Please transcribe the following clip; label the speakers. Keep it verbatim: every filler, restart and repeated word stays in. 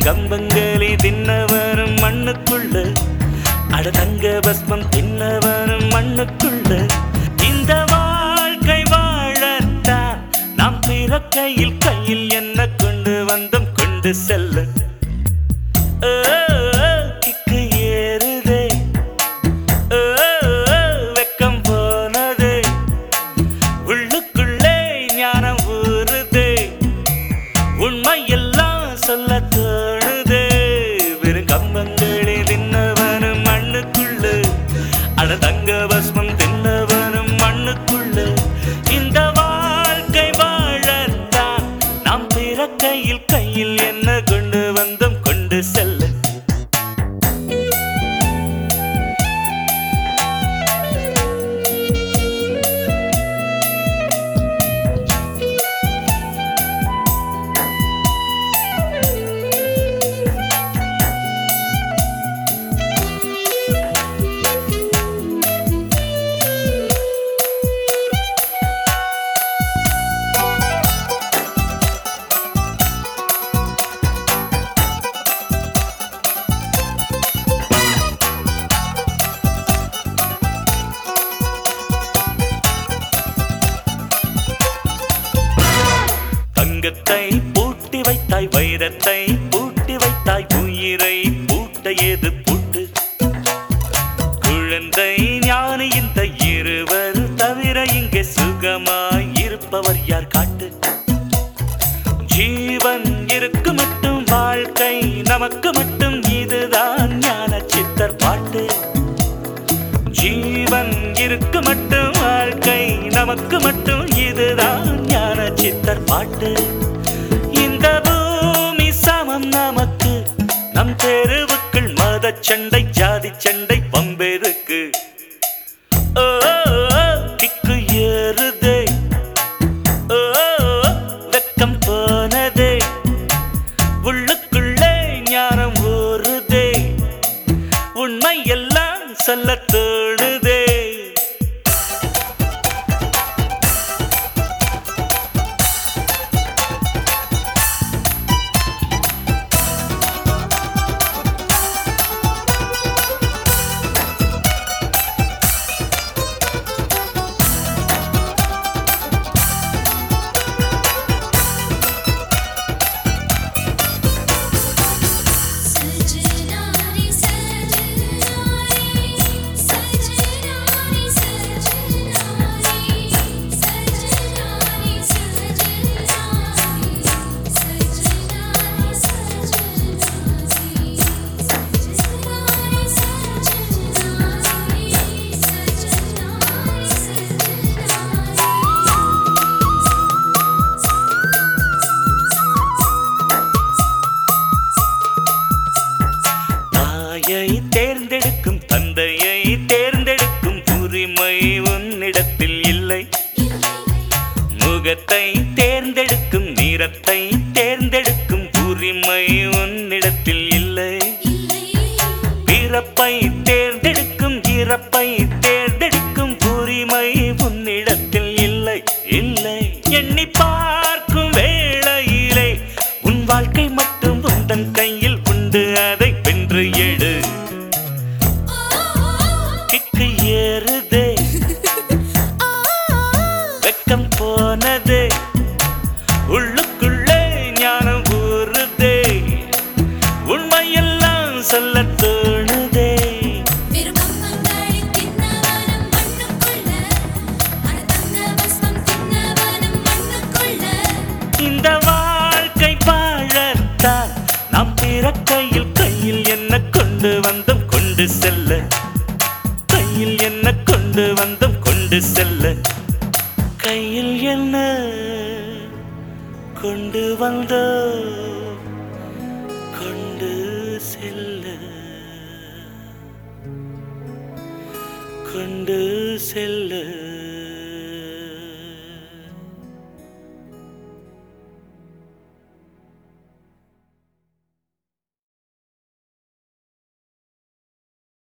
Speaker 1: கம்பங்களி தின்னவரும் மண்ணுக்குள்ள, அட தங்க பஸ்மம் தின்னவரும் மண்ணுக்குள்ள. இந்த வாழ்க்கை வாழத்தான் நாம் பிறக்கையில் கையில் என்ன கொண்டு வந்தோம் கொண்டு செல்ல. கிக்கு ஏறுதே, வெக்கம் போனதே, உள்ளுக்குள்ளே ஞானம் ஊறுதே, உண்மையெல்லாம் சொல்ல தோணுதே. வெறும் கம்பங்களே தின்னவனும் மண்ணுக்குள்ள, அட தங்க பஸ்மம் தின்னவனும் மண்ணுக்குள்ள. இந்த வாழ்க்கை வாழத்தான் நாம் பிறக்கையில் கையில் என்ன கொண்டு வந்தோம் கொண்டு செல்ல. தங்கத்தை பூட்டி வைத்தாய், வைரத்தை பூட்டி வைத்தாய், உயிரை பூட்ட ஏது பூட்டு. குழந்தை ஞானி இந்த இருவர் தவிர இங்கே சுகமாய் இருப்பவர் யார் காட்டு. ஜீவன் இருக்கு மட்டும் வாழ்க்கை நமக்கு மட்டும், இதுதான் ஞான சித்தர் பாட்டு. ஜீவன் இருக்கு மட்டும் வாழ்க்கை நமக்கு மட்டும், இதுதான் ஞான சித்தர் பாட்டு. இந்த பூமி சமம் நமக்கு, நம் தெருவுக்குள் மத சண்டை ஜாதி சண்டை பம்பெருக்கு. ஓ கிக்கு ஏறுதே, ஓ வெக்கம் போனதே, உள்ளுக்குள்ளே ஞானம் ஊறுதே, உண்மை எல்லாம் சொல்ல தோணுதே. தேர்ந்தெடுக்கும் தந்தையை தேர்ந்தெடுக்கும் உரிமை உன்னிடத்தில் இல்லை. முகத்தை தேர்ந்தெடுக்கும் நிறத்தை தேர்ந்தெடுக்கும் உரிமை உன்னிடத்தில் இல்லை. பிறப்பை தேர்ந்தெடுக்கும் இறப்பை தேர்ந்தெடுக்கும் உரிமை உன்னிடத்தில் இல்லை இல்லை. எண்ணி பார்க்கும் வேளையிலே உன் வாழ்க்கை மட்டும் உந்தன் கையில் உண்டு, அதை வென்று எடு. கிக்கு ஏறுதே, வெக்கம் போனதே, உள்ளுக்குள்ளே ஞானம் ஊறுதே, உண்மையெல்லாம் சொல்ல தோணுதே. இந்த வாழ்க்கை வாழத்தான் நாம் பிறக்கையில் கையில் என்ன கொண்டு வந்தோம் கொண்டு செல்ல. கையில் என்ன கொண்டு வந்தோம் கொண்டு செல்ல. கையில் என்ன கொண்டு வந்தோம் கொண்டு செல்ல. கொண்டு செல்ல.